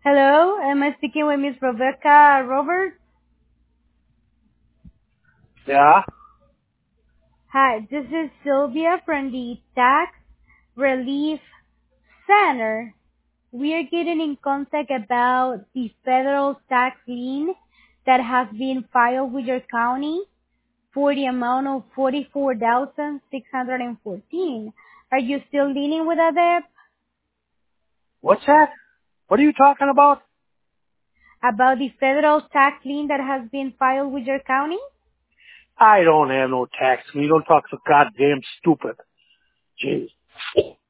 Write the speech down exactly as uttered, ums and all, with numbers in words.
Hello, am I speaking with Miss Rebecca Roberts? Yeah. Hi, this is Sylvia from the Tax Relief Center. We are getting in contact about the federal tax lien that has been filed with your county for the amount of forty-four thousand six hundred fourteen. Are you still dealing with that debt? What's that? What are you talking about? About the federal tax lien that has been filed with your county? I don't have no tax. You don't talk so goddamn stupid. Jeez.